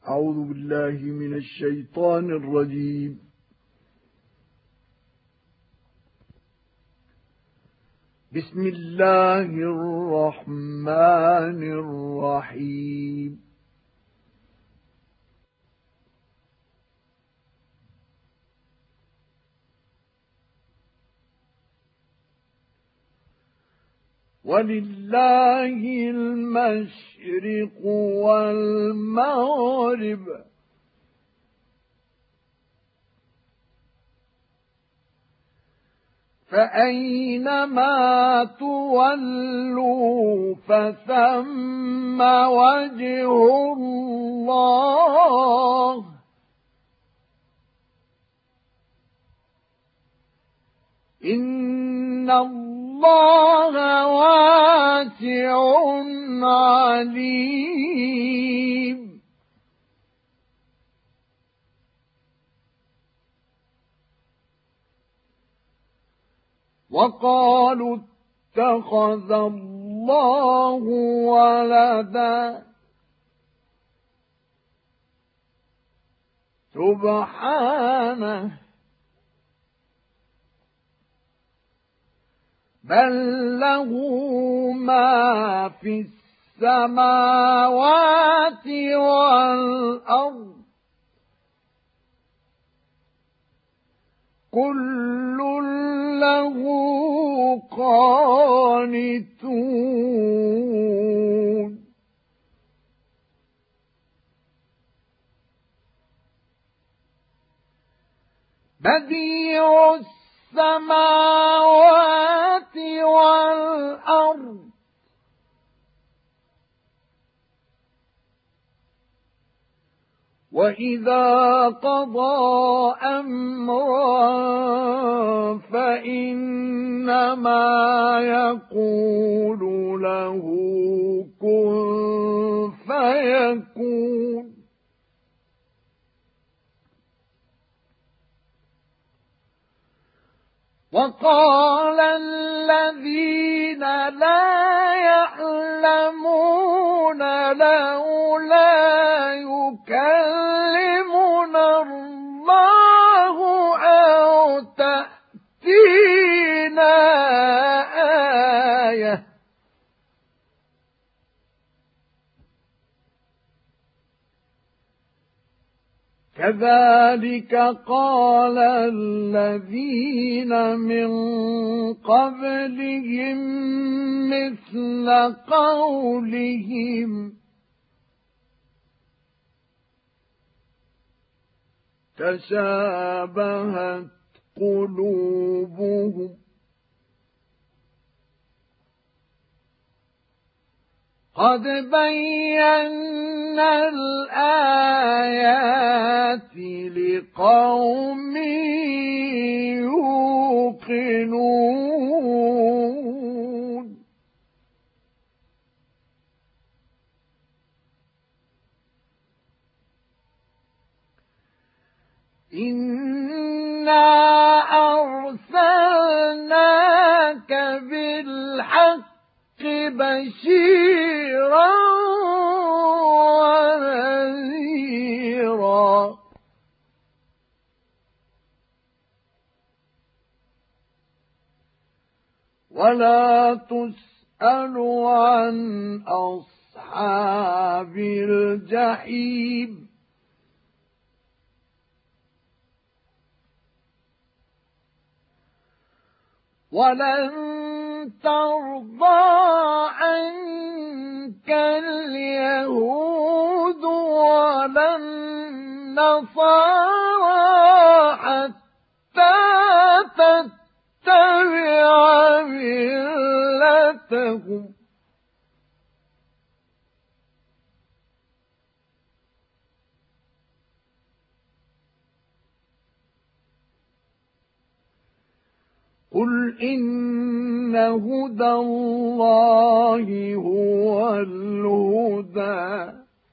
أعوذ بالله من الشيطان الرجيم. بسم الله الرحمن الرحيم. ولله المشرق والمغرب فأينما تولوا فثم وجه الله إن الله واسع عليم. وقالوا اتخذ الله ولدا سبحانه بل له ما في السماوات والأرض كل له قانتون. بديع السماوات والأرض وإذا قضى أمرا فإنما يقول له كن فيكون. وقال الذين لا يعلمون لولا يكلمنا الله أو تأتينا آية كذلك قال الذين من قبلهم مثل قولهم تشابهت قلوبهم قد بينا الآيات لقوم يوقنون. إنا أرسلناك بالحق بشيرا ونذيرا ولا تسأل عن أصحاب الجحيم ولن ترضى عنك اليهود ولا النصارى حتى تتبع ملتهم قل إن هدى الله هو الهدى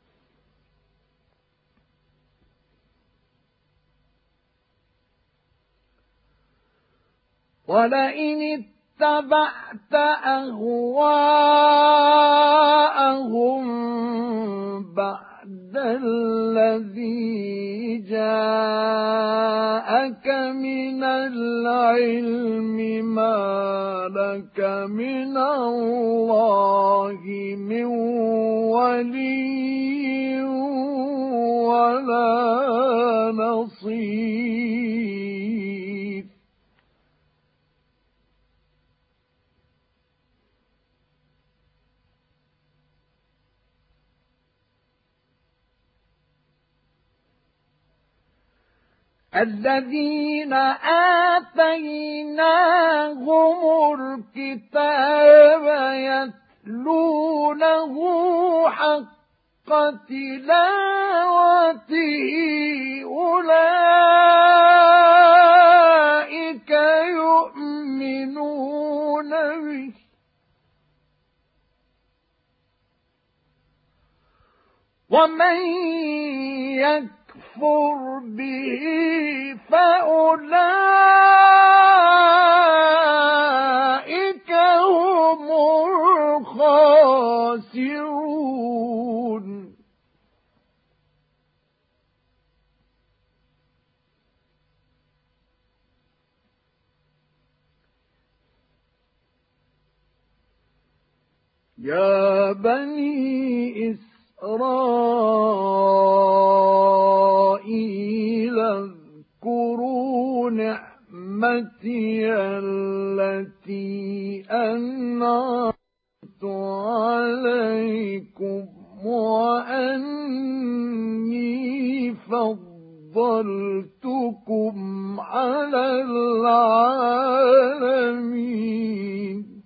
ولئن اتبعت أهواءهم بعد الذي جاءك من العلم ما لك من الله من ولي ولا نصير الذين آتيناهم الكتاب يتلونه حق تلاوته أولئك يؤمنون به ومن يكفر به فأولئك هم الخاسرون يا بني إسرائيل اذكروا نعمتي التي أنعمت عليكم وأني فضلتكم على العالمين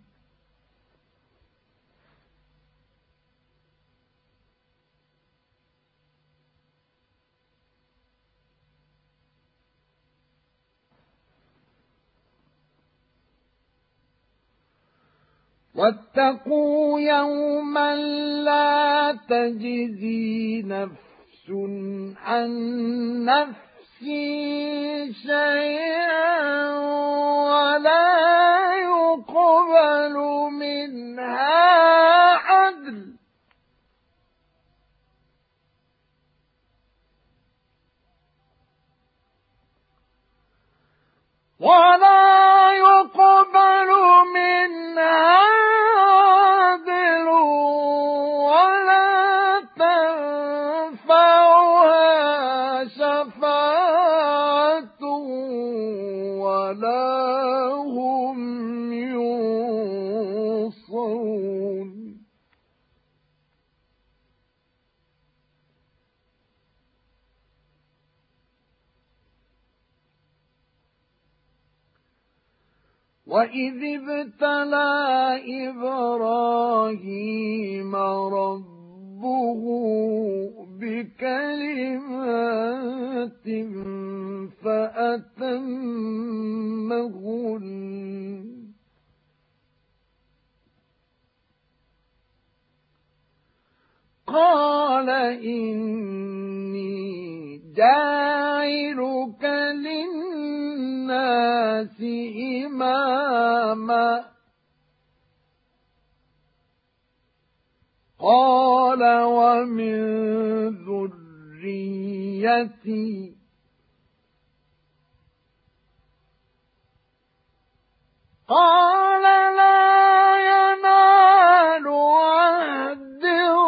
واتقوا يوما لا تجزي نفس عن نفس شيئا ولا يقبل منها عدل ولا تنفعها شفاعة ولا هم ينصرون وإذ ابتلى إبراهيم ربه بكلمات فأتمهن قال إني جاعلك للناس إماما قال ومن ذريتي قال لا ينال عهد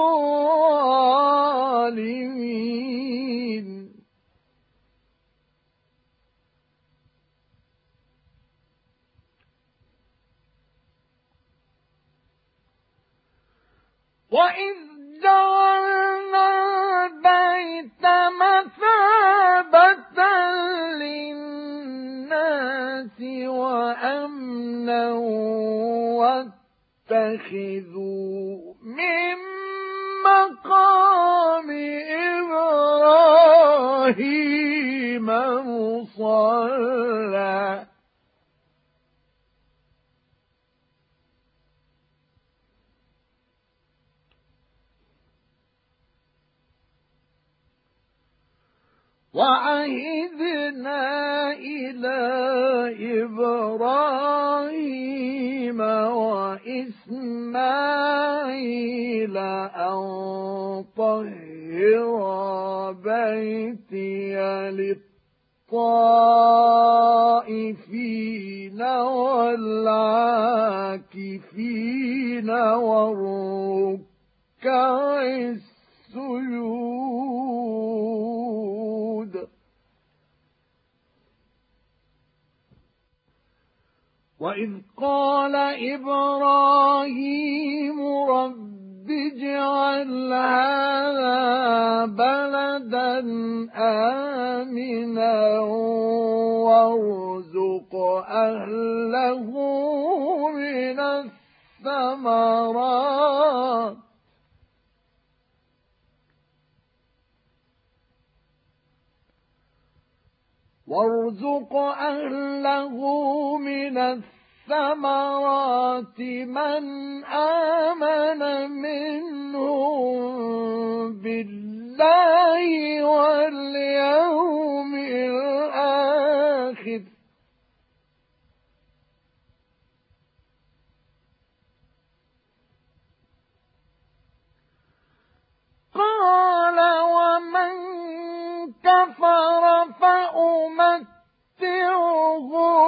الظالمين وإذ جعلنا البيت مثابة للناس وأمنا واتخذوا من مقام إبراهيم مصلى وعهدنا إلى إبراهيم وإسماعيل أن طهر بيتي للطائفين والعاكفين والركع السجود. وإذ قال إبراهيم رب اجعل هذا بلدا آمنا وارزق أهله من الثمرات من آمن منهم بالله واليوم الآخر. قال ومن كفر فأمتعه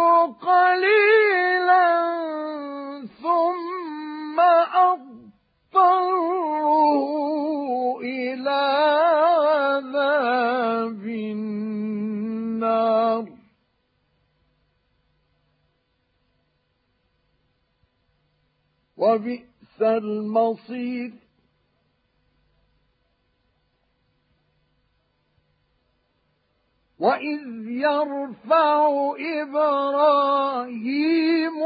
قليلا ثم أضطره إلى عذاب النار وبئس المصير. وإذ يرفع إبراهيم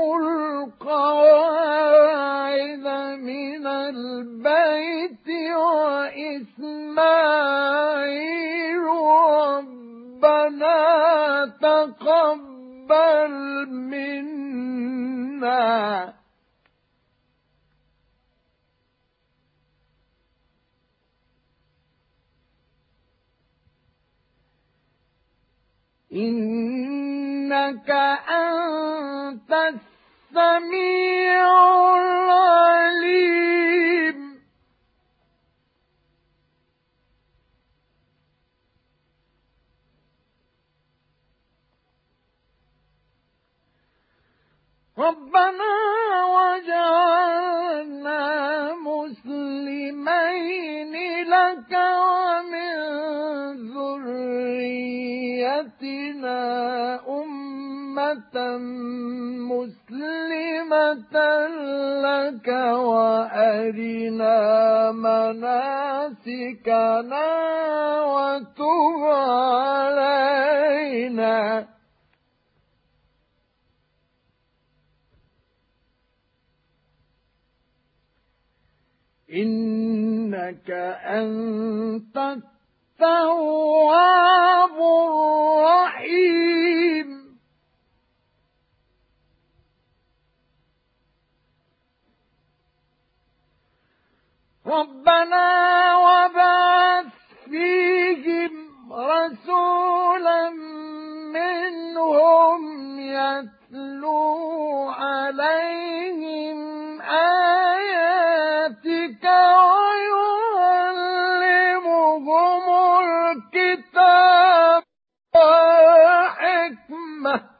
القواعد من البيت وإسماعيل ربنا تقبل منا إنك أنت السميع العليم. ربنا وجعلنا مسلمين لك ومن ذريتنا أمة مسلمة لك وأرنا مناسكنا وتب علينا إنك أنت التواب الرحيم. ربنا وابعث فيهم رسولا منهم يتلو عليهم آياتك ويعلمهم الكتاب والحكمة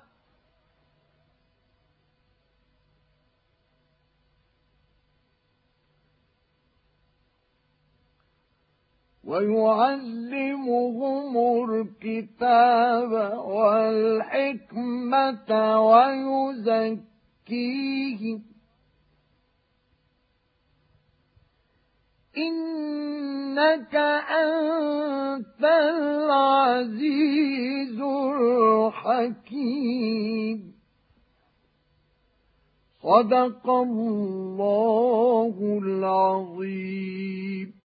ويزكيهم إنك أنت العزيز الحكيم. صدق الله العظيم.